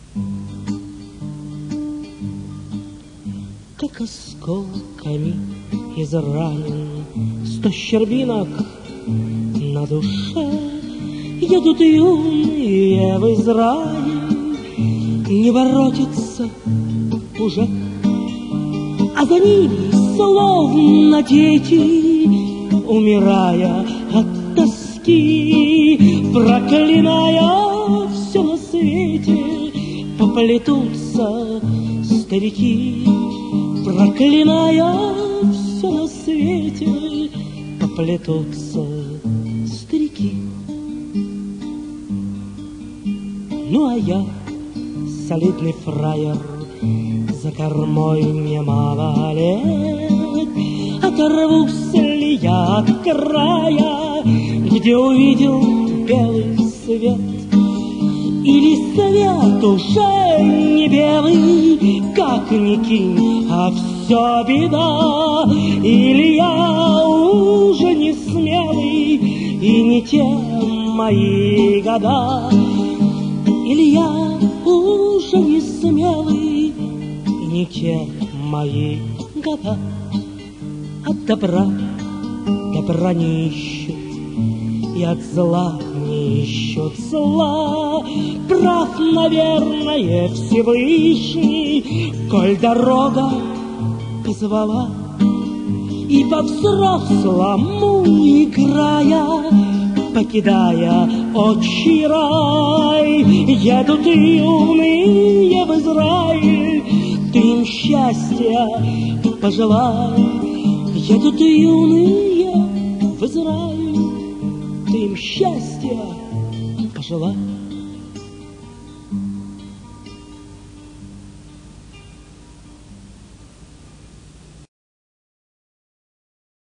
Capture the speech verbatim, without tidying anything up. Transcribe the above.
Как осколками изранен, сто щербинок на душе, едут юные в Израиль, не воротится уже, а за ними, словно дети, умирая от тоски, проклиная все на свете, поплетутся старики, проклиная все на свете, поплетутся старики. Ну а я, солидный фраер, за кормой немало лет, оторвусь ли я от края, где увидел белый свет, или свет уже не белый, как ни кинь, а все беда, или я уже не смелый, и не те мои года, или я уже не смелый, и не те мои года. От добра добра не ищут, и от зла не ищут зла. Прав, наверное, Всевышний, коль дорога позвала, и по-взрослому играя, покидая отчий рай, едут юные в Израиль, ты им счастья пожелай. Едут юные в Израиль, ты им счастья пожелай.